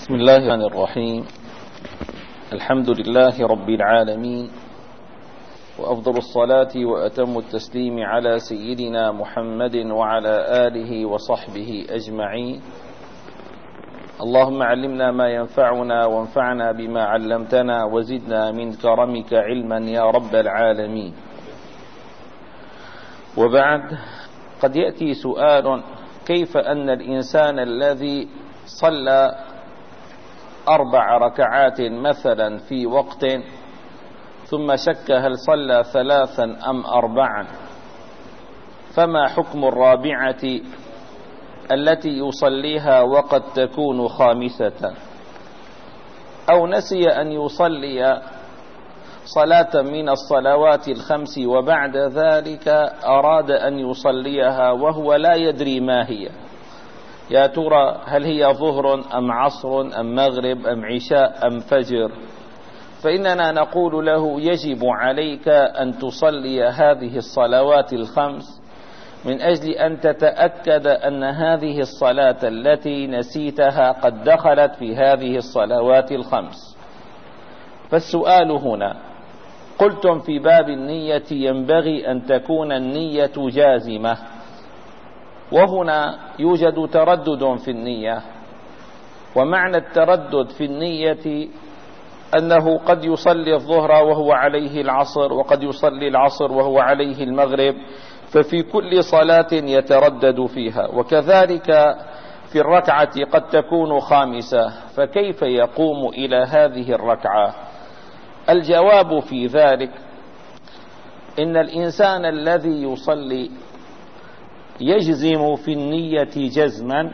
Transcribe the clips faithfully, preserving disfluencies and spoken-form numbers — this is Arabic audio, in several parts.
بسم الله الرحمن الرحيم. الحمد لله رب العالمين، وأفضل الصلاة وأتم التسليم على سيدنا محمد وعلى آله وصحبه أجمعين. اللهم علمنا ما ينفعنا وانفعنا بما علمتنا وزدنا من كرمك علما يا رب العالمين. وبعد، قد يأتي سؤال: كيف أن الإنسان الذي صلى أربع ركعات مثلا في وقت ثم شك هل صلى ثلاثا أم أربعا، فما حكم الرابعة التي يصليها وقد تكون خامسة؟ أو نسي أن يصلي صلاة من الصلوات الخمس وبعد ذلك أراد أن يصليها وهو لا يدري ما هي، يا ترى هل هي ظهر أم عصر أم مغرب أم عشاء أم فجر؟ فإننا نقول له: يجب عليك أن تصلي هذه الصلوات الخمس من أجل أن تتأكد أن هذه الصلاة التي نسيتها قد دخلت في هذه الصلوات الخمس. فالسؤال هنا: قلتم في باب النية ينبغي أن تكون النية جازمة، وهنا يوجد تردد في النية. ومعنى التردد في النية أنه قد يصلي الظهر وهو عليه العصر، وقد يصلي العصر وهو عليه المغرب، ففي كل صلاة يتردد فيها. وكذلك في الركعة قد تكون خامسة، فكيف يقوم إلى هذه الركعة؟ الجواب في ذلك: إن الإنسان الذي يصلي يجزم في النية جزما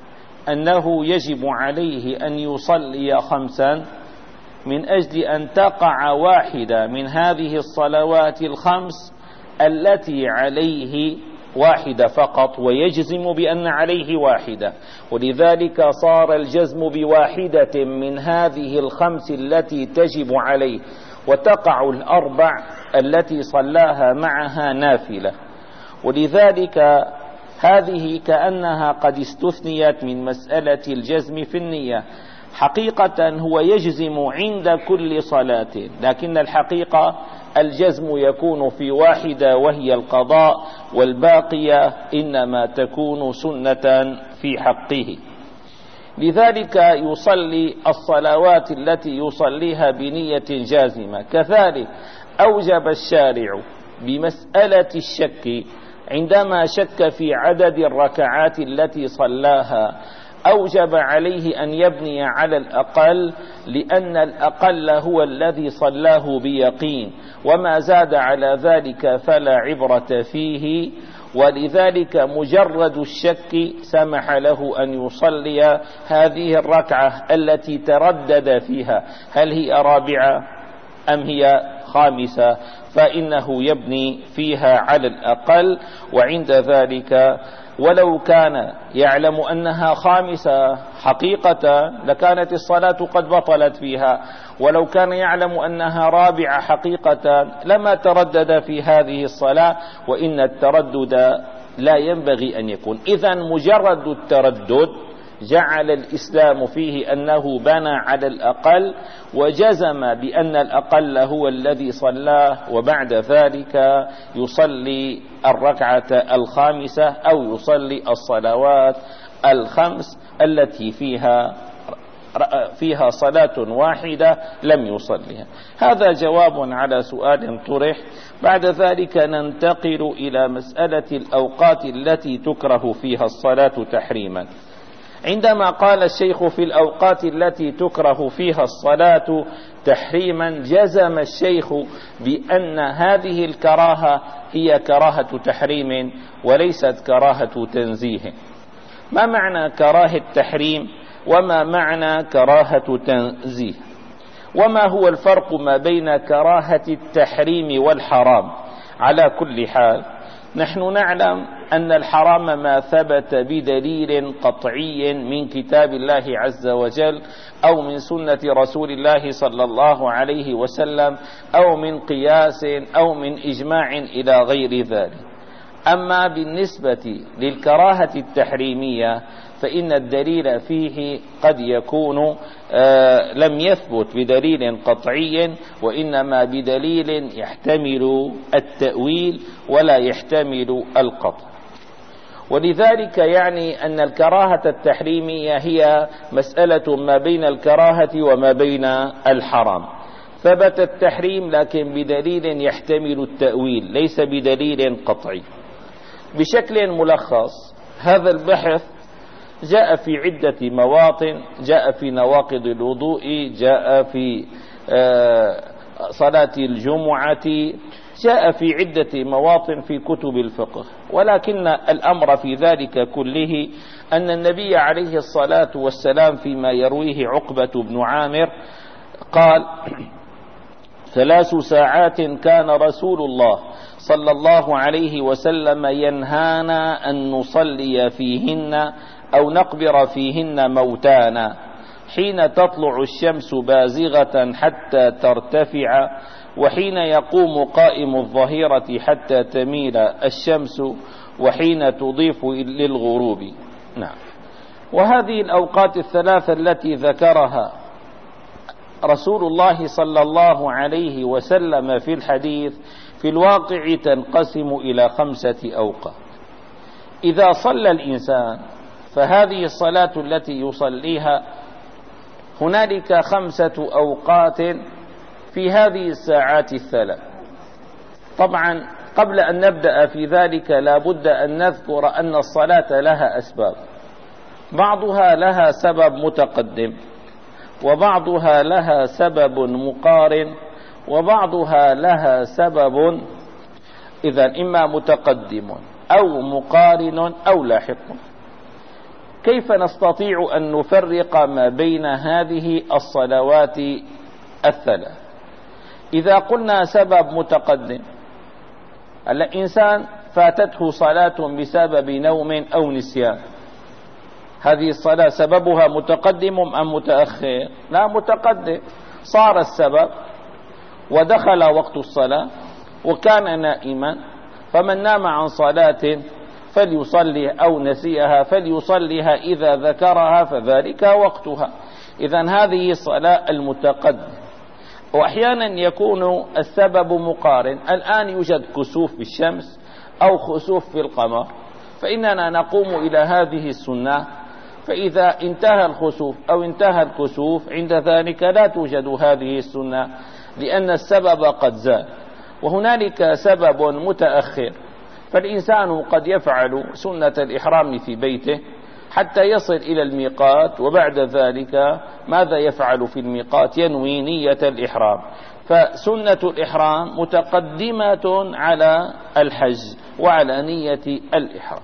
أنه يجب عليه أن يصلي خمسا من أجل أن تقع واحدة من هذه الصلوات الخمس التي عليه واحدة فقط، ويجزم بأن عليه واحدة. ولذلك صار الجزم بواحدة من هذه الخمس التي تجب عليه، وتقع الأربع التي صلاها معها نافلة. ولذلك هذه كأنها قد استثنيت من مسألة الجزم في النية. حقيقة هو يجزم عند كل صلاة، لكن الحقيقة الجزم يكون في واحدة وهي القضاء، والباقية إنما تكون سنة في حقه. لذلك يصلي الصلوات التي يصليها بنية جازمة. كذلك أوجب الشارع بمسألة الشك، عندما شك في عدد الركعات التي صلاها أوجب عليه أن يبني على الأقل، لأن الأقل هو الذي صلاه بيقين، وما زاد على ذلك فلا عبرة فيه. ولذلك مجرد الشك سمح له أن يصلي هذه الركعة التي تردد فيها هل هي رابعة أم هي خامسة، فإنه يبني فيها على الأقل. وعند ذلك ولو كان يعلم أنها خامسة حقيقة لكانت الصلاة قد بطلت فيها، ولو كان يعلم أنها رابعة حقيقة لما تردد في هذه الصلاة. وإن التردد لا ينبغي أن يكون. إذن مجرد التردد جعل الإسلام فيه أنه بنى على الأقل، وجزم بأن الأقل هو الذي صلاه، وبعد ذلك يصلي الركعة الخامسة أو يصلي الصلوات الخمس التي فيها فيها صلاة واحدة لم يصليها. هذا جواب على سؤال طرح. بعد ذلك ننتقل إلى مسألة الأوقات التي تكره فيها الصلاة تحريما. عندما قال الشيخ في الأوقات التي تكره فيها الصلاة تحريما، جزم الشيخ بأن هذه الكراهة هي كراهة تحريم وليست كراهة تنزيه. ما معنى كراهة تحريم وما معنى كراهة تنزيه؟ وما هو الفرق ما بين كراهة التحريم والحرام؟ على كل حال نحن نعلم أن الحرام ما ثبت بدليل قطعي من كتاب الله عز وجل أو من سنة رسول الله صلى الله عليه وسلم أو من قياس أو من إجماع إلى غير ذلك. أما بالنسبة للكراهة التحريمية فإن الدليل فيه قد يكون لم يثبت بدليل قطعي، وإنما بدليل يحتمل التأويل ولا يحتمل القطع. ولذلك يعني أن الكراهة التحريمية هي مسألة ما بين الكراهة وما بين الحرام. ثبت التحريم لكن بدليل يحتمل التأويل ليس بدليل قطعي. بشكل ملخص هذا البحث جاء في عدة مواطن، جاء في نواقض الوضوء، جاء في صلاة الجمعة، جاء في عدة مواطن في كتب الفقه. ولكن الأمر في ذلك كله أن النبي عليه الصلاة والسلام فيما يرويه عقبة بن عامر قال: ثلاث ساعات كان رسول الله صلى الله عليه وسلم ينهانا أن نصلي فيهن أو نقبر فيهن موتانا، حين تطلع الشمس بازغة حتى ترتفع، وحين يقوم قائم الظهيرة حتى تميل الشمس، وحين تضيف للغروب. نعم. وهذه الأوقات الثلاثة التي ذكرها رسول الله صلى الله عليه وسلم في الحديث في الواقع تنقسم إلى خمسة أوقات. إذا صلى الإنسان فهذه الصلاة التي يصليها هنالك خمسة أوقات في هذه الساعات الثلاث. طبعا قبل أن نبدأ في ذلك لا بد أن نذكر أن الصلاة لها أسباب، بعضها لها سبب متقدم، وبعضها لها سبب مقارن، وبعضها لها سبب إذا إما متقدم أو مقارن أو لاحق. كيف نستطيع أن نفرق ما بين هذه الصلوات الثلاث؟ إذا قلنا سبب متقدم، الإنسان فاتته صلاة بسبب نوم أو نسيان، هذه الصلاة سببها متقدم أم متأخر؟ لا، متقدم. صار السبب ودخل وقت الصلاة وكان نائما، فمن نام عن صلاة فليصلي أو نسيها فليصليها إذا ذكرها فذلك وقتها. إذن هذه الصلاة المتقدم. وأحيانا يكون السبب مقارن، الآن يوجد كسوف بالشمس أو خسوف في القمر، فإننا نقوم إلى هذه السنة، فإذا انتهى الخسوف أو انتهى الكسوف عند ذلك لا توجد هذه السنة لأن السبب قد زال. وهنالك سبب متأخر، فالإنسان قد يفعل سنة الإحرام في بيته حتى يصل إلى الميقات، وبعد ذلك ماذا يفعل في الميقات؟ ينوي نية الإحرام. فسنة الإحرام متقدمة على الحج وعلى نية الإحرام.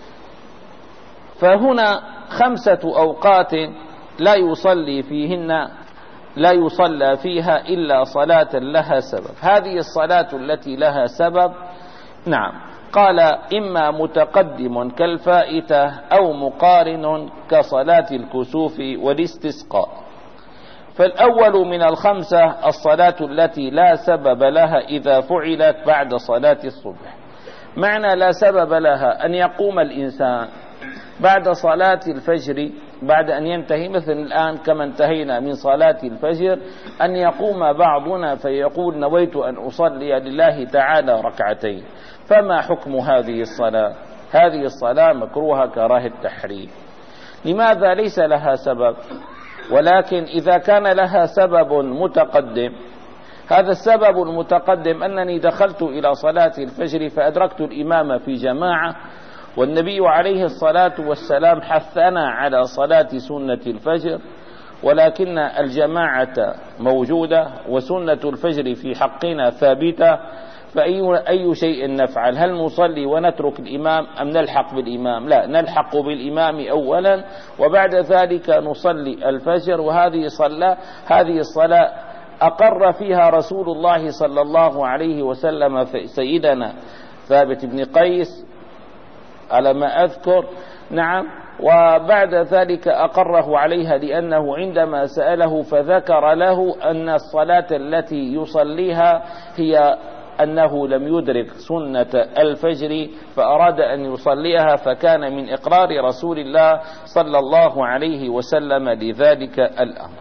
فهنا خمسة أوقات لا يصلي فيهن لا يصلى فيها إلا صلاة لها سبب. هذه الصلاة التي لها سبب نعم قال إما متقدم كالفائتة أو مقارن كصلاة الكسوف والاستسقاء. فالأول من الخمسة الصلاة التي لا سبب لها إذا فعلت بعد صلاة الصبح. معنى لا سبب لها أن يقوم الإنسان بعد صلاة الفجر، بعد أن ينتهي مثل الآن كما انتهينا من صلاة الفجر، أن يقوم بعضنا فيقول نويت أن أصلي لله تعالى ركعتين. فما حكم هذه الصلاة؟ هذه الصلاة مكروهة كراهة التحريم. لماذا؟ ليس لها سبب، ولكن إذا كان لها سبب متقدم، هذا السبب المتقدم أنني دخلت إلى صلاة الفجر فأدركت الإمام في جماعة، والنبي عليه الصلاة والسلام حثنا على صلاة سنة الفجر، ولكن الجماعة موجودة وسنة الفجر في حقنا ثابتة، فأي أي شيء نفعل؟ هل نصلي ونترك الإمام أم نلحق بالإمام؟ لا، نلحق بالإمام أولا وبعد ذلك نصلي الفجر. وهذه صلاة هذه الصلاة أقر فيها رسول الله صلى الله عليه وسلم سيدنا ثابت بن قيس على ما أذكر، نعم، وبعد ذلك أقره عليها لأنه عندما سأله فذكر له أن الصلاة التي يصليها هي أنه لم يدرك سنة الفجر فأراد أن يصليها، فكان من إقرار رسول الله صلى الله عليه وسلم لذلك الأمر.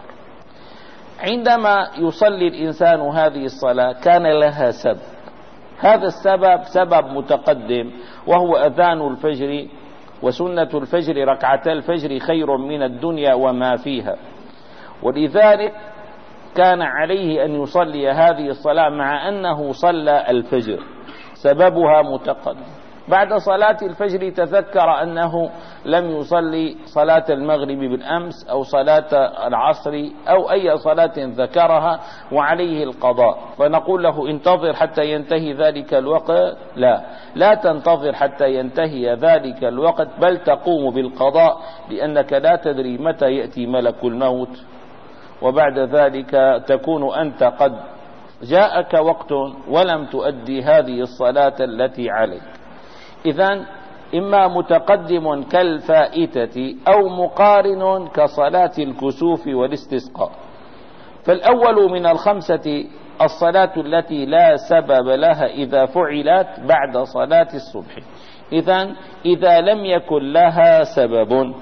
عندما يصلي الإنسان هذه الصلاة كان لها سبب، هذا السبب سبب متقدم وهو أذان الفجر، وسنة الفجر ركعتا الفجر خير من الدنيا وما فيها، ولذلك كان عليه أن يصلي هذه الصلاة مع أنه صلى الفجر، سببها متقدم. بعد صلاة الفجر تذكر أنه لم يصلي صلاة المغرب بالأمس أو صلاة العصر أو أي صلاة ذكرها وعليه القضاء، فنقول له انتظر حتى ينتهي ذلك الوقت؟ لا، لا تنتظر حتى ينتهي ذلك الوقت، بل تقوم بالقضاء، لأنك لا تدري متى يأتي ملك الموت، وبعد ذلك تكون أنت قد جاءك وقت ولم تؤدي هذه الصلاة التي عليك. إذن إما متقدم كالفائتة أو مقارن كصلاة الكسوف والاستسقاء. فالأول من الخمسة الصلاة التي لا سبب لها إذا فعلت بعد صلاة الصبح. إذن إذا لم يكن لها سبب،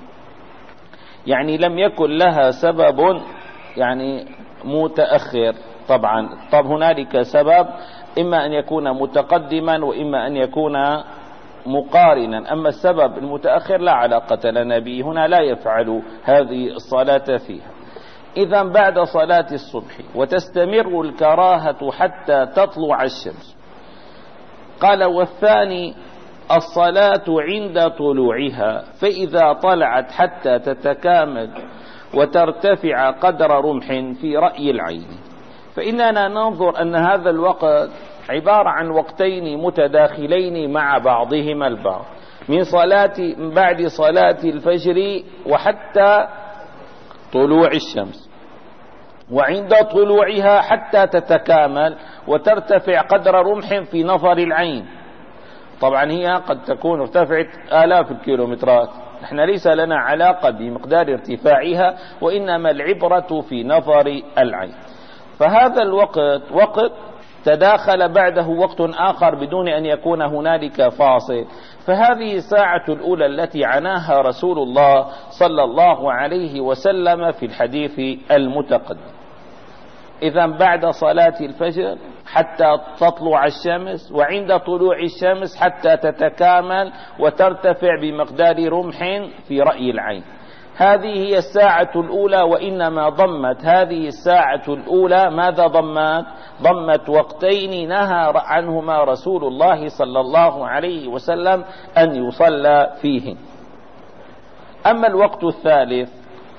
يعني لم يكن لها سبب يعني متأخر، طبعا طب هنالك سبب إما أن يكون متقدما وإما أن يكون مقارنا، أما السبب المتأخر لا علاقة لنا به، هنا لا يفعل هذه الصلاة فيها. إذا بعد صلاة الصبح وتستمر الكراهة حتى تطلع الشمس. قال والثاني الصلاة عند طلوعها، فإذا طلعت حتى تتكامل وترتفع قدر رمح في رأي العين. فإننا ننظر أن هذا الوقت عبارة عن وقتين متداخلين مع بعضهما البعض، من صلاة بعد صلاة الفجر وحتى طلوع الشمس، وعند طلوعها حتى تتكامل وترتفع قدر رمح في نظر العين. طبعا هي قد تكون ارتفعت آلاف الكيلومترات، نحن ليس لنا علاقة بمقدار ارتفاعها، وإنما العبرة في نظر العين. فهذا الوقت وقت تداخل بعده وقت آخر بدون أن يكون هنالك فاصل، فهذه الساعة الأولى التي عناها رسول الله صلى الله عليه وسلم في الحديث المتقدم. إذا بعد صلاة الفجر حتى تطلع الشمس، وعند طلوع الشمس حتى تتكامل وترتفع بمقدار رمح في رأي العين. هذه هي الساعة الأولى، وإنما ضمت هذه الساعة الأولى ماذا ضمت؟ ضمت وقتين نهى عنهما رسول الله صلى الله عليه وسلم أن يصلى فيهن. أما الوقت الثالث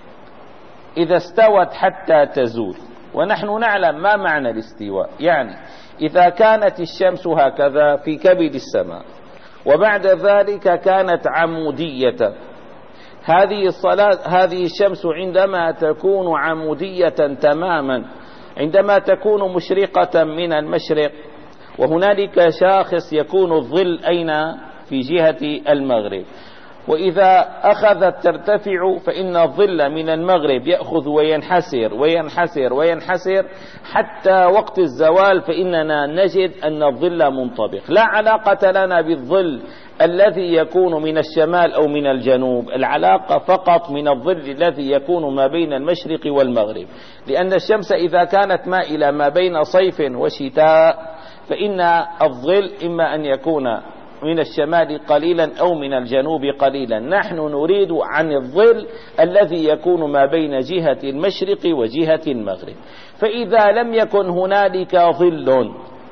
إذا استوت حتى تزول، ونحن نعلم ما معنى الاستواء، يعني إذا كانت الشمس هكذا في كبد السماء وبعد ذلك كانت عمودية، هذه الصلاة هذه الشمس عندما تكون عمودية تماما، عندما تكون مشرقة من المشرق، وهنالك شاخص يكون الظل أين؟ في جهة المغرب، وإذا أخذت ترتفع فإن الظل من المغرب يأخذ وينحسر وينحسر وينحسر حتى وقت الزوال، فإننا نجد أن الظل منطبق. لا علاقة لنا بالظل الذي يكون من الشمال أو من الجنوب، العلاقة فقط من الظل الذي يكون ما بين المشرق والمغرب، لأن الشمس إذا كانت مائلة ما بين صيف وشتاء فإن الظل إما أن يكون من الشمال قليلا أو من الجنوب قليلا. نحن نريد عن الظل الذي يكون ما بين جهة المشرق وجهة المغرب. فإذا لم يكن هنالك ظل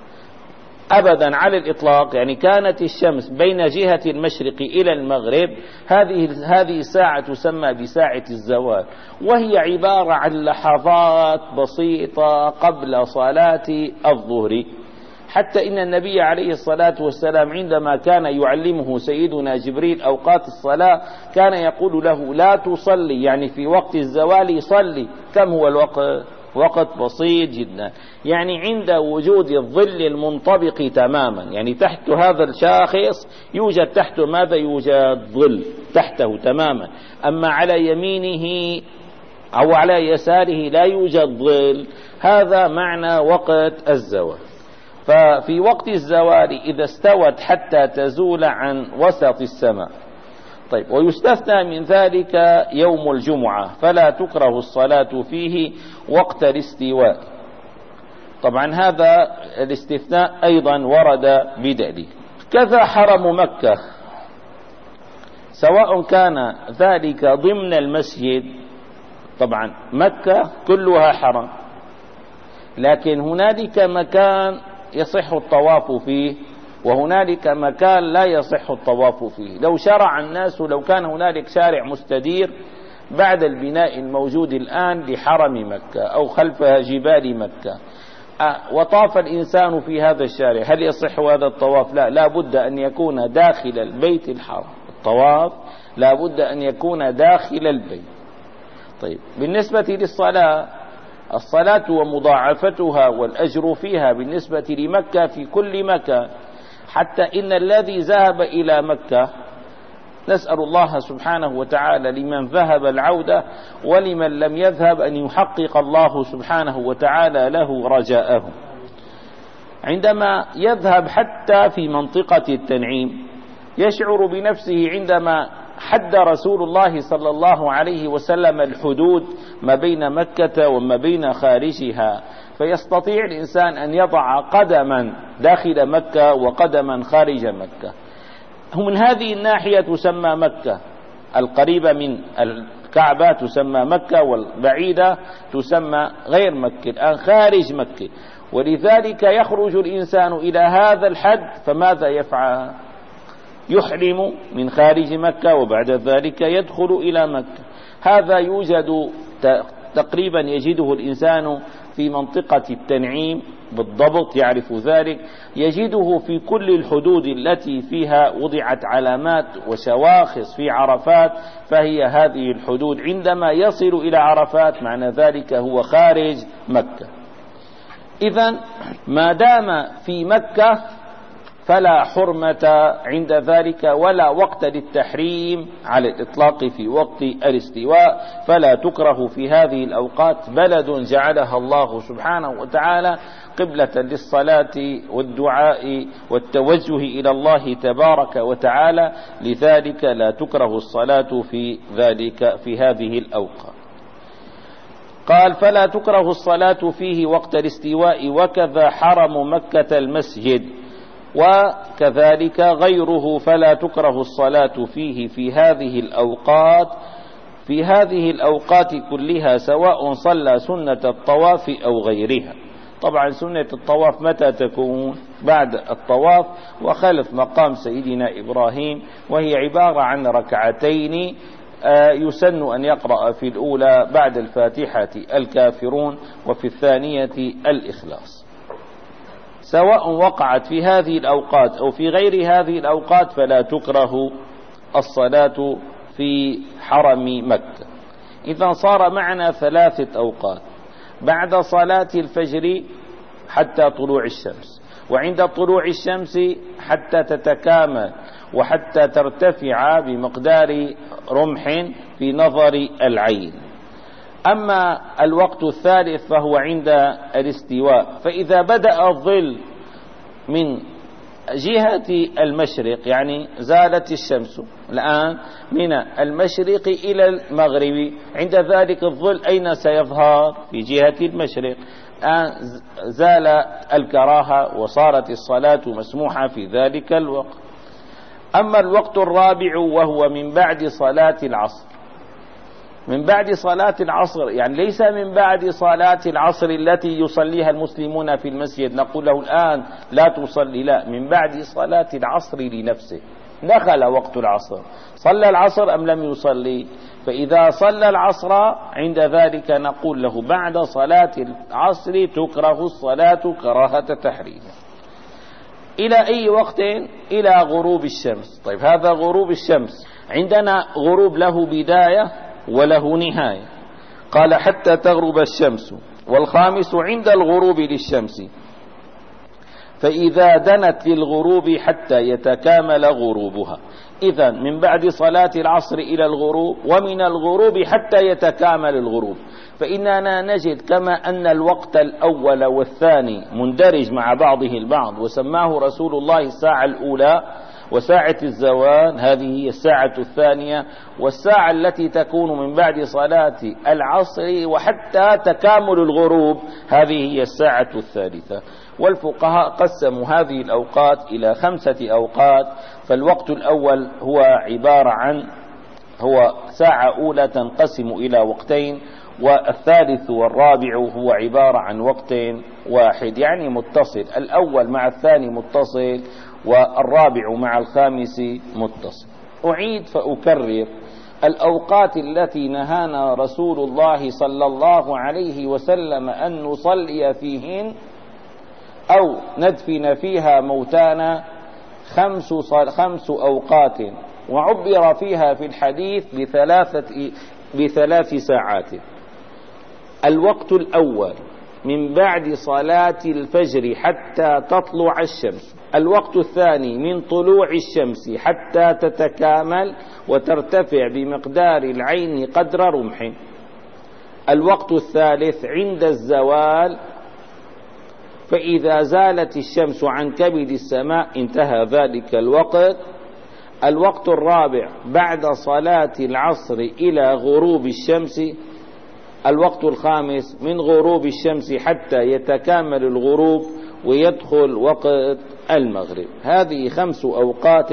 أبدا على الإطلاق، يعني كانت الشمس بين جهة المشرق إلى المغرب، هذه هذه الساعة تسمى بساعة الزوال، وهي عبارة عن لحظات بسيطة قبل صلاة الظهر. حتى إن النبي عليه الصلاة والسلام عندما كان يعلمه سيدنا جبريل أوقات الصلاة كان يقول له لا تصلي، يعني في وقت الزوال صلي. كم هو الوقت؟ وقت بسيط جدا، يعني عند وجود الظل المنطبق تماما، يعني تحت هذا الشاخص يوجد تحته ماذا؟ يوجد ظل تحته تماما. أما على يمينه أو على يساره لا يوجد ظل، هذا معنى وقت الزوال. ففي وقت الزوال إذا استوت حتى تزول عن وسط السماء. طيب، ويستثنى من ذلك يوم الجمعة، فلا تكره الصلاة فيه وقت الاستواء. طبعا هذا الاستثناء أيضا ورد بدليل. كذا حرم مكة، سواء كان ذلك ضمن المسجد، طبعا مكة كلها حرم، لكن هنالك مكان يصح الطواف فيه وهنالك مكان لا يصح الطواف فيه. لو شرع الناس، لو كان هنالك شارع مستدير بعد البناء الموجود الآن لحرم مكة أو خلف جبال مكة، وطاف الإنسان في هذا الشارع، هل يصح هذا الطواف؟ لا، لا بد أن يكون داخل البيت الحرام. الطواف لا بد أن يكون داخل البيت. طيب، بالنسبة للصلاة، الصلاة ومضاعفتها والأجر فيها بالنسبة لمكة في كل مكان، حتى إن الذي ذهب إلى مكة، نسأل الله سبحانه وتعالى لمن ذهب العودة، ولمن لم يذهب أن يحقق الله سبحانه وتعالى له رجاءه. عندما يذهب حتى في منطقة التنعيم يشعر بنفسه عندما حد رسول الله صلى الله عليه وسلم الحدود ما بين مكة وما بين خارجها، فيستطيع الإنسان أن يضع قدما داخل مكة وقدما خارج مكة. من هذه الناحية تسمى مكة، القريبة من الكعبة تسمى مكة، والبعيدة تسمى غير مكة، الآن خارج مكة. ولذلك يخرج الإنسان إلى هذا الحد، فماذا يفعل؟ يحرم من خارج مكة وبعد ذلك يدخل إلى مكة. هذا يوجد تقريبا يجده الإنسان في منطقة التنعيم بالضبط، يعرف ذلك، يجده في كل الحدود التي فيها وضعت علامات وشواخص في عرفات، فهي هذه الحدود. عندما يصل إلى عرفات معنى ذلك هو خارج مكة. إذن ما دام في مكة فلا حرمة عند ذلك ولا وقت للتحريم على الإطلاق في وقت الاستواء، فلا تكره في هذه الأوقات. بلد جعلها الله سبحانه وتعالى قبلة للصلاة والدعاء والتوجه إلى الله تبارك وتعالى، لذلك لا تكره الصلاة في ذلك في هذه الأوقات. قال: فلا تكره الصلاة فيه وقت الاستواء، وكذا حرم مكة المسجد، وكذلك غيره، فلا تكره الصلاة فيه في هذه الأوقات في هذه الأوقات كلها، سواء صلى سنة الطواف أو غيرها. طبعا سنة الطواف متى تكون؟ بعد الطواف وخلف مقام سيدنا إبراهيم، وهي عبارة عن ركعتين يسن أن يقرأ في الأولى بعد الفاتحة الكافرون، وفي الثانية الإخلاص. سواء وقعت في هذه الأوقات أو في غير هذه الأوقات، فلا تكره الصلاة في حرم مكة. إذا صار معنا ثلاثة أوقات: بعد صلاة الفجر حتى طلوع الشمس، وعند طلوع الشمس حتى تتكامل وحتى ترتفع بمقدار رمح في نظر العين. أما الوقت الثالث فهو عند الاستواء، فإذا بدأ الظل من جهة المشرق، يعني زالت الشمس الآن من المشرق إلى المغرب، عند ذلك الظل أين سيظهر؟ في جهة المشرق. الآن زال الكراهة وصارت الصلاة مسموحة في ذلك الوقت. أما الوقت الرابع وهو من بعد صلاة العصر، من بعد صلاة العصر، يعني ليس من بعد صلاة العصر التي يصليها المسلمون في المسجد نقول له الآن لا تصلي، لا، من بعد صلاة العصر لنفسه. دخل وقت العصر، صلى العصر أم لم يصلي؟ فإذا صلى العصر عند ذلك نقول له بعد صلاة العصر تكره الصلاة كراهة تحريم. إلى أي وقت؟ إلى غروب الشمس. طيب، هذا غروب الشمس، عندنا غروب له بداية وله نهاية. قال: حتى تغرب الشمس. والخامس عند الغروب للشمس. فإذا دنت للغروب حتى يتكامل غروبها. إذا من بعد صلاة العصر إلى الغروب، ومن الغروب حتى يتكامل الغروب. فإننا نجد كما أن الوقت الأول والثاني مندرج مع بعضه البعض، وسماه رسول الله الساعة الأولى وساعة الزوال، هذه هي الساعة الثانية، والساعة التي تكون من بعد صلاة العصر وحتى تكامل الغروب هذه هي الساعة الثالثة. والفقهاء قسموا هذه الأوقات إلى خمسة أوقات. فالوقت الأول هو عبارة عن هو ساعة أولى تنقسم إلى وقتين، والثالث والرابع هو عبارة عن وقت واحد يعني متصل، الأول مع الثاني متصل والرابع مع الخامس متصل. أعيد فأكرر، الأوقات التي نهانا رسول الله صلى الله عليه وسلم أن نصلي فيهن أو ندفن فيها موتانا خمس, خمس أوقات، وعبر فيها في الحديث بثلاثة بثلاث ساعات. الوقت الأول من بعد صلاة الفجر حتى تطلع الشمس. الوقت الثاني من طلوع الشمس حتى تتكامل وترتفع بمقدار العين قدر رمح. الوقت الثالث عند الزوال، فإذا زالت الشمس عن كبد السماء انتهى ذلك الوقت. الوقت الرابع بعد صلاة العصر إلى غروب الشمس. الوقت الخامس من غروب الشمس حتى يتكامل الغروب ويدخل وقت المغرب. هذه خمس أوقات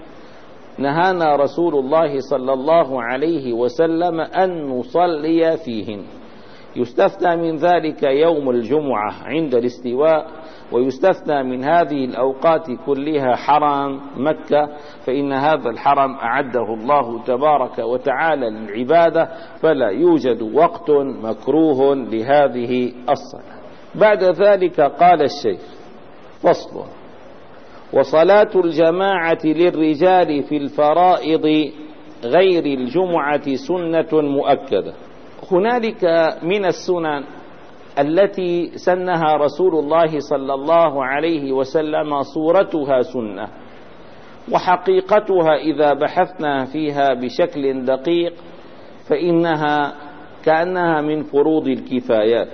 نهانا رسول الله صلى الله عليه وسلم أن نصلي فيهن. يستثنى من ذلك يوم الجمعة عند الاستواء، ويستثنى من هذه الأوقات كلها حرم مكة، فإن هذا الحرم أعده الله تبارك وتعالى للعبادة، فلا يوجد وقت مكروه لهذه الصلاة. بعد ذلك قال الشيخ: فصل: وصلاة الجماعة للرجال في الفرائض غير الجمعة سنة مؤكدة. هنالك من السنن التي سنها رسول الله صلى الله عليه وسلم صورتها سنة، وحقيقتها إذا بحثنا فيها بشكل دقيق فإنها كأنها من فروض الكفايات،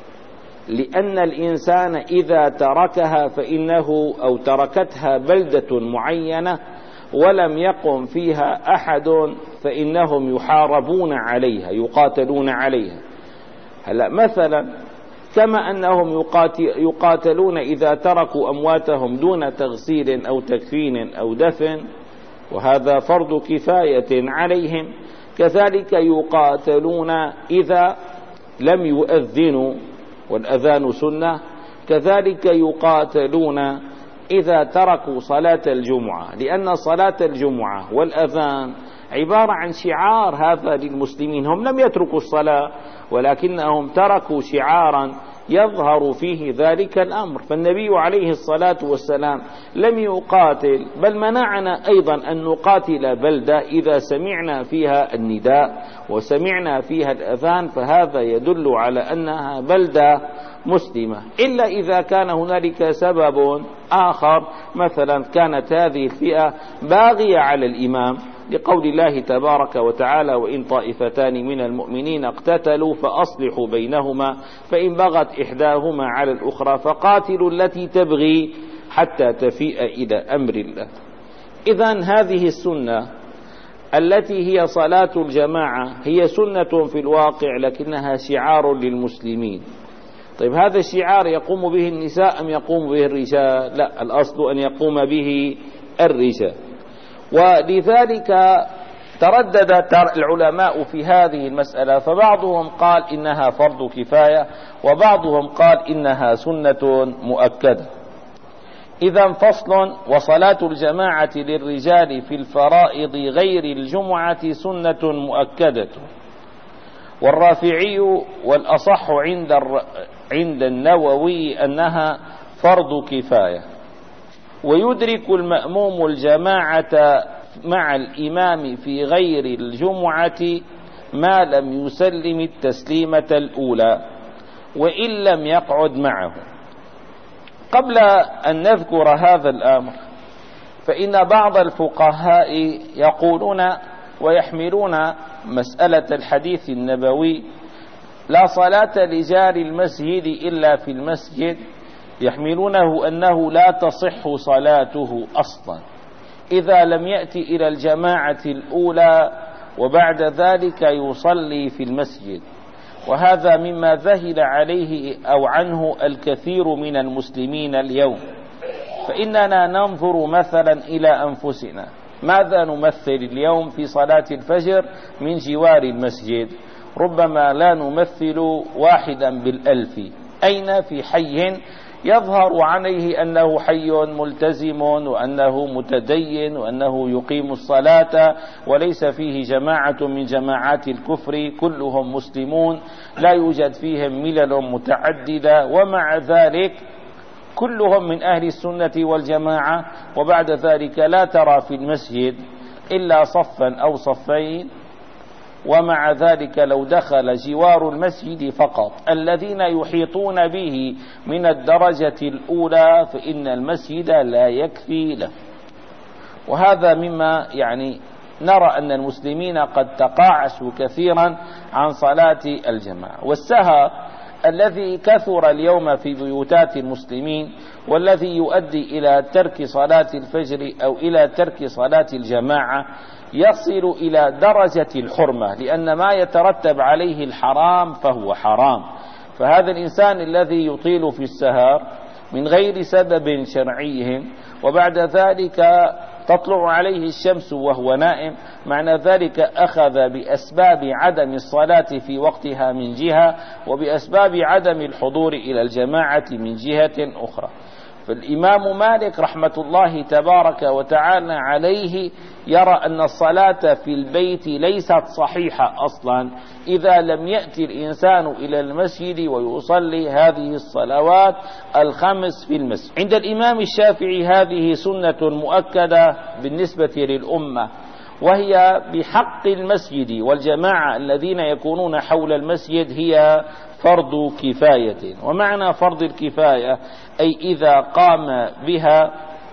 لأن الإنسان إذا تركها فإنه أو تركتها بلدة معينة ولم يقم فيها أحد فإنهم يحاربون عليها يقاتلون عليها. هلا مثلا كما أنهم يقاتلون إذا تركوا أمواتهم دون تغسيل أو تكفين أو دفن، وهذا فرض كفاية عليهم، كذلك يقاتلون إذا لم يؤذنوا والأذان سنة، كذلك يقاتلون إذا تركوا صلاة الجمعة، لأن صلاة الجمعة والأذان عبارة عن شعار هذا للمسلمين. هم لم يتركوا الصلاة ولكنهم تركوا شعارا يظهر فيه ذلك الأمر. فالنبي عليه الصلاة والسلام لم يقاتل، بل منعنا أيضا أن نقاتل بلدة إذا سمعنا فيها النداء وسمعنا فيها الأذان، فهذا يدل على أنها بلدة مسلمة، إلا إذا كان هنالك سبب آخر، مثلا كانت هذه الفئة باغية على الإمام، لقول الله تبارك وتعالى: وإن طائفتان من المؤمنين اقتتلوا فأصلحوا بينهما فإن بغت إحداهما على الأخرى فقاتلوا التي تبغي حتى تفيء إلى أمر الله. إذن هذه السنة التي هي صلاة الجماعة هي سنة في الواقع لكنها شعار للمسلمين. طيب هذا الشعار يقوم به النساء أم يقوم به الرجال؟ لا، الأصل أن يقوم به الرجال. ولذلك تردد العلماء في هذه المسألة، فبعضهم قال إنها فرض كفاية، وبعضهم قال إنها سنة مؤكدة. إذا فصل: وصلاة الجماعة للرجال في الفرائض غير الجمعة سنة مؤكدة. والرافعي والأصح عند عند النووي أنها فرض كفاية. ويدرك المأموم الجماعة مع الإمام في غير الجمعة ما لم يسلم التسليمة الأولى وإن لم يقعد معه. قبل أن نذكر هذا الأمر فإن بعض الفقهاء يقولون ويحملون مسألة الحديث النبوي لا صلاة لجار المسجد إلا في المسجد، يحملونه أنه لا تصح صلاته أصلا إذا لم يأتي إلى الجماعة الأولى وبعد ذلك يصلي في المسجد. وهذا مما ذهل عليه أو عنه الكثير من المسلمين اليوم. فإننا ننظر مثلا إلى أنفسنا، ماذا نمثل اليوم في صلاة الفجر من جوار المسجد؟ ربما لا نمثل واحدا بالألف. أين في حي يظهر عليه أنه حي ملتزم وأنه متدين وأنه يقيم الصلاة وليس فيه جماعة من جماعات الكفر، كلهم مسلمون لا يوجد فيهم ملل متعددة، ومع ذلك كلهم من أهل السنة والجماعة، وبعد ذلك لا ترى في المسجد إلا صفا أو صفين. ومع ذلك لو دخل جوار المسجد فقط الذين يحيطون به من الدرجة الأولى فإن المسجد لا يكفي له. وهذا مما يعني نرى أن المسلمين قد تقاعسوا كثيرا عن صلاة الجماعة. والسهر الذي كثر اليوم في بيوتات المسلمين والذي يؤدي إلى ترك صلاة الفجر أو إلى ترك صلاة الجماعة يصل إلى درجة الحرمة، لأن ما يترتب عليه الحرام فهو حرام. فهذا الإنسان الذي يطيل في السهر من غير سبب شرعي وبعد ذلك تطلع عليه الشمس وهو نائم، معنى ذلك أخذ بأسباب عدم الصلاة في وقتها من جهة وبأسباب عدم الحضور إلى الجماعة من جهة أخرى. فالإمام مالك رحمة الله تبارك وتعالى عليه يرى أن الصلاة في البيت ليست صحيحة أصلا إذا لم يأتي الإنسان إلى المسجد ويصلي هذه الصلوات الخمس في المسجد. عند الإمام الشافعي هذه سنة مؤكدة بالنسبة للأمة، وهي بحق المسجد والجماعة الذين يكونون حول المسجد هي فرض كفاية. ومعنى فرض الكفاية أي إذا قام بها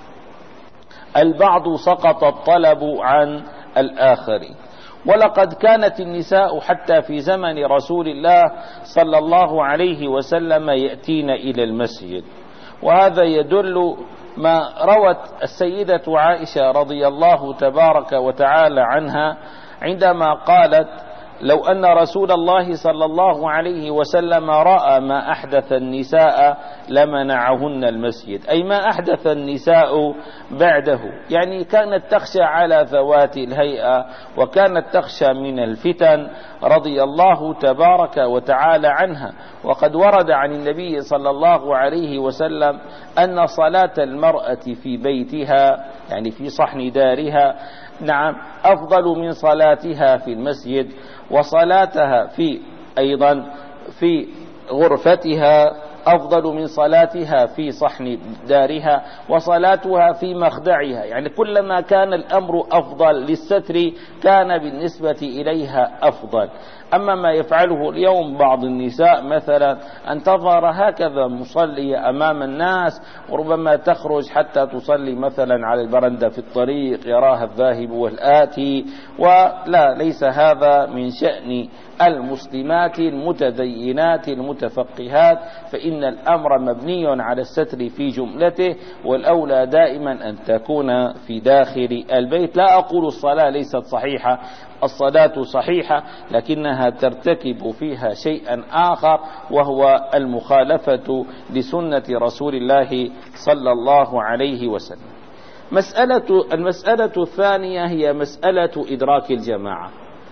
البعض سقط الطلب عن الآخرين. ولقد كانت النساء حتى في زمن رسول الله صلى الله عليه وسلم يأتين إلى المسجد، وهذا يدل ما روت السيدة عائشة رضي الله تبارك وتعالى عنها عندما قالت: لو أن رسول الله صلى الله عليه وسلم رأى ما أحدث النساء لمنعهن المسجد، أي ما أحدث النساء بعده، يعني كانت تخشى على ذوات الهيئة وكانت تخشى من الفتن رضي الله تبارك وتعالى عنها. وقد ورد عن النبي صلى الله عليه وسلم أن صلاة المرأة في بيتها يعني في صحن دارها نعم أفضل من صلاتها في المسجد، وصلاتها في أيضا في غرفتها أفضل من صلاتها في صحن دارها، وصلاتها في مخدعها، يعني كلما كان الأمر أفضل للستر كان بالنسبة إليها أفضل. أما ما يفعله اليوم بعض النساء مثلا أن تظهر هكذا مصلية أمام الناس، وربما تخرج حتى تصلي مثلا على البرندة في الطريق يراها الذاهب والآتي، ولا ليس هذا من شأن المسلمات المتدينات المتفقهات، فإن الأمر مبني على الستر في جملته، والأولى دائما أن تكون في داخل البيت. لا أقول الصلاة ليست صحيحة، الصلاة صحيحة، لكنها ترتكب فيها شيئا آخر وهو المخالفة لسنة رسول الله صلى الله عليه وسلم. مسألة المسألة الثانية هي مسألة إدراك الجماعة.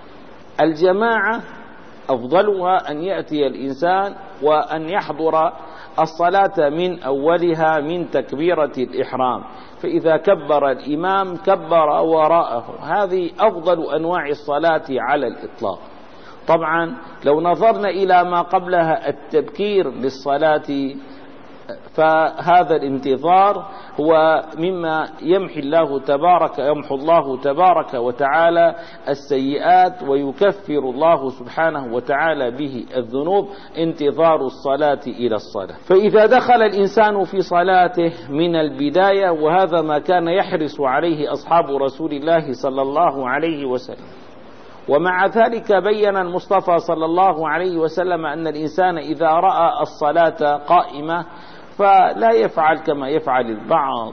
الجماعة أفضلها أن يأتي الإنسان وأن يحضر الصلاة من أولها من تكبيرة الإحرام، فإذا كبر الإمام كبر وراءه، هذه أفضل أنواع الصلاة على الإطلاق. طبعا لو نظرنا إلى ما قبلها التبكير للصلاة فهذا الانتظار هو مما يمحي الله تبارك يمحو الله تبارك وتعالى السيئات ويكفر الله سبحانه وتعالى به الذنوب، انتظار الصلاة إلى الصلاة. فإذا دخل الإنسان في صلاته من البداية، وهذا ما كان يحرص عليه أصحاب رسول الله صلى الله عليه وسلم، ومع ذلك بين المصطفى صلى الله عليه وسلم أن الإنسان إذا رأى الصلاة قائمة فلا يفعل كما يفعل البعض،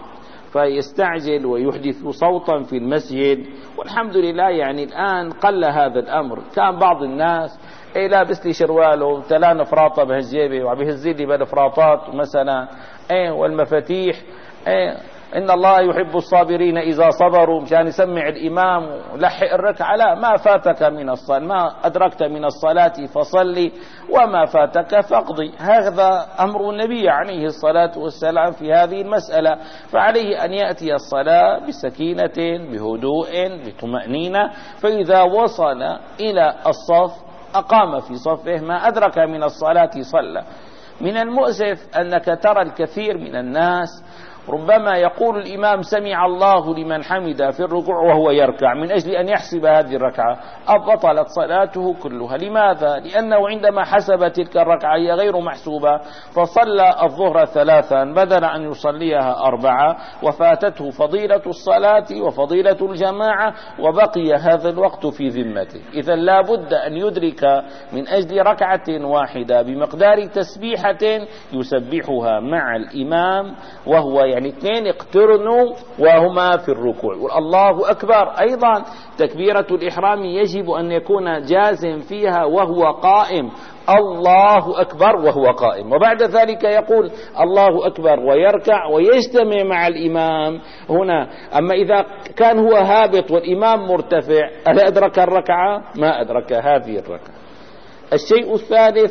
فيستعجل ويحدث صوتا في المسجد. والحمد لله يعني الآن قل هذا الأمر. كان بعض الناس إيه لابس لي شرواله تلان فراطة بهالجيبة وبهزي لي بالفراطات مثلا إيه والمفاتيح إيه إن الله يحب الصابرين إذا صبروا، مشان يسمع الإمام ولحق الركعة. لا، ما فاتك من الصلاة، ما أدركت من الصلاة فصلي، وما فاتك فاقضي. هذا أمر النبي عليه الصلاة والسلام في هذه المسألة. فعليه أن يأتي الصلاة بسكينة بهدوء بطمأنينة، فإذا وصل إلى الصف أقام في صفه، ما أدرك من الصلاة صلى. من المؤسف أنك ترى الكثير من الناس ربما يقول الإمام سمع الله لمن حمد في الركوع وهو يركع من أجل أن يحسب هذه الركعة، أبطلت صلاته كلها. لماذا؟ لأنه عندما حسب تلك الركعة هي غير محسوبة، فصلى الظهر ثلاثا بدل أن يصليها أربعة، وفاتته فضيلة الصلاة وفضيلة الجماعة، وبقي هذا الوقت في ذمته. إذا لا بد أن يدرك من أجل ركعة واحدة بمقدار تسبيحة يسبحها مع الإمام، وهو يعني اثنين اقترنوا وهما في الركوع. والله أكبر أيضا تكبيرة الإحرام يجب أن يكون جازم فيها وهو قائم، الله أكبر وهو قائم، وبعد ذلك يقول الله أكبر ويركع ويجتمع مع الإمام هنا. أما إذا كان هو هابط والإمام مرتفع، هل أدرك الركعة؟ ما أدرك هذه الركعة. الشيء الثالث،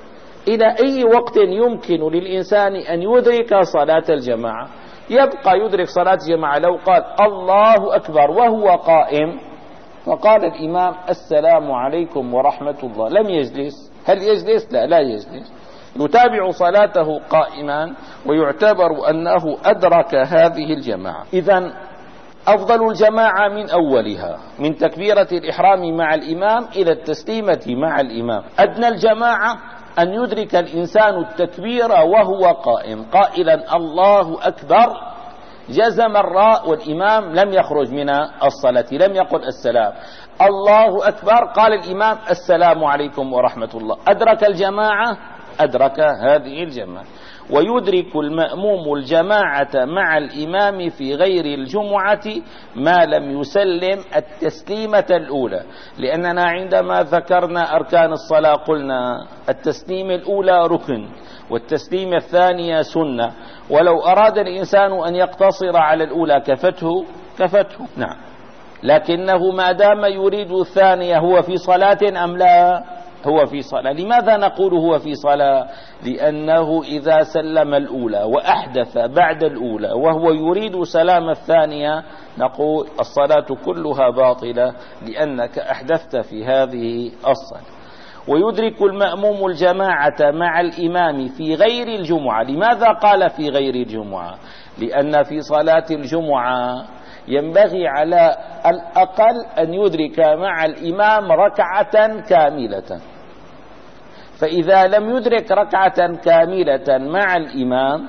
إلى أي وقت يمكن للإنسان أن يدرك صلاة الجماعة؟ يبقى يدرك صلاة الجماعة لو قال الله أكبر وهو قائم، فقال الإمام السلام عليكم ورحمة الله، لم يجلس. هل يجلس؟ لا، لا يجلس، يتابع صلاته قائما ويعتبر أنه أدرك هذه الجماعة. إذن أفضل الجماعة من أولها، من تكبيرة الإحرام مع الإمام إلى التسليمة مع الإمام. أدنى الجماعة أن يدرك الإنسان التكبير وهو قائم قائلا الله أكبر، جزم الراء والإمام لم يخرج من الصلاة، لم يقل السلام. الله أكبر قال الإمام السلام عليكم ورحمة الله، أدرك الجماعة، أدرك هذه الجماعة. ويدرك المأموم الجماعة مع الإمام في غير الجمعة ما لم يسلم التسليمة الأولى، لأننا عندما ذكرنا أركان الصلاة قلنا التسليم الأولى ركن والتسليم الثانية سنة، ولو أراد الإنسان أن يقتصر على الأولى كفته كفته نعم، لكنه ما دام يريد الثانية هو في صلاة أم لا؟ هو في صلاة. لماذا نقول هو في صلاة؟ لأنه إذا سلم الأولى وأحدث بعد الأولى وهو يريد سلام الثانية نقول الصلاة كلها باطلة لأنك أحدثت في هذه الصلاة. ويدرك المأموم الجماعة مع الإمام في غير الجمعة. لماذا قال في غير الجمعة؟ لأن في صلاة الجمعة ينبغي على الأقل أن يدرك مع الإمام ركعة كاملة، فإذا لم يدرك ركعة كاملة مع الإمام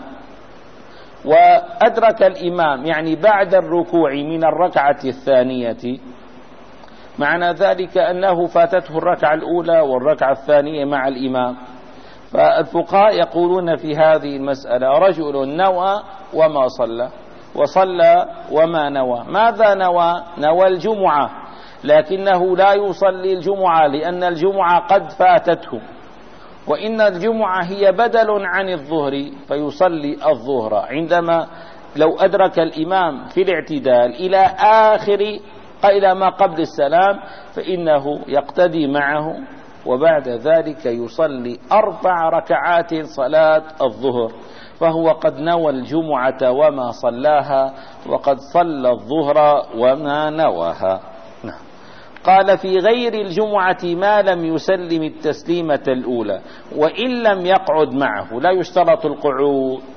وأدرك الإمام يعني بعد الركوع من الركعة الثانية، معنى ذلك أنه فاتته الركعة الأولى والركعة الثانية مع الإمام. فالفقهاء يقولون في هذه المسألة رجل نوى وما صلى، وصلى وما نوى. ماذا نوى؟ نوى الجمعة، لكنه لا يصلي الجمعة لأن الجمعة قد فاتته، وإن الجمعة هي بدل عن الظهر فيصلي الظهر عندما لو أدرك الإمام في الاعتدال إلى آخر إلى ما قبل السلام فإنه يقتدي معه، وبعد ذلك يصلي أربع ركعات صلاة الظهر، فهو قد نوى الجمعة وما صلاها وقد صلى الظهر وما نواها. نعم. قال في غير الجمعة ما لم يسلم التسليمة الأولى وإن لم يقعد معه. لا يشترط القعود،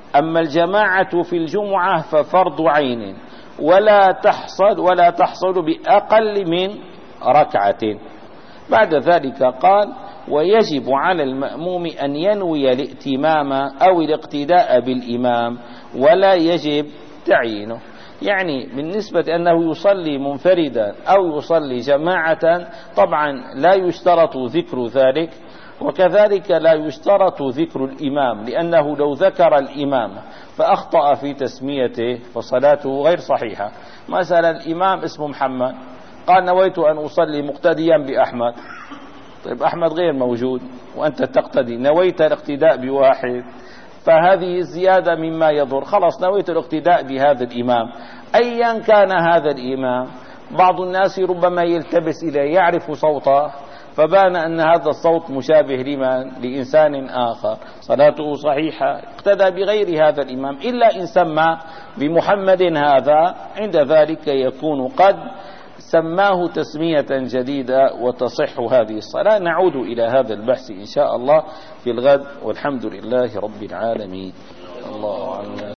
أما الجماعة في الجمعة ففرض عين ولا تحصل ولا تحصل بأقل من ركعة. بعد ذلك قال: ويجب على المأموم أن ينوي الائتمام أو الاقتداء بالإمام ولا يجب تعيينه. يعني بالنسبة أنه يصلي منفردا أو يصلي جماعة طبعا لا يشترط ذكر ذلك، وكذلك لا يشترط ذكر الإمام، لأنه لو ذكر الإمام فأخطأ في تسميته فصلاته غير صحيحة. مثلا الإمام اسمه محمد، قال: نويت أن أصلي مقتديا بأحمد. طيب أحمد غير موجود وأنت تقتدي، نويت الاقتداء بواحد، فهذه الزيادة مما يضر. خلاص نويت الاقتداء بهذا الإمام أيا كان هذا الإمام. بعض الناس ربما يلتبس إليه، يعرف صوته فبان أن هذا الصوت مشابه لمن؟ لإنسان آخر، صلاته صحيحة، اقتدى بغير هذا الإمام، إلا إن سمى بمحمد هذا، عند ذلك يكون قد سماه تسمية جديدة وتصح هذه الصلاة. نعود إلى هذا البحث إن شاء الله في الغد، والحمد لله رب العالمين. الله أعلم.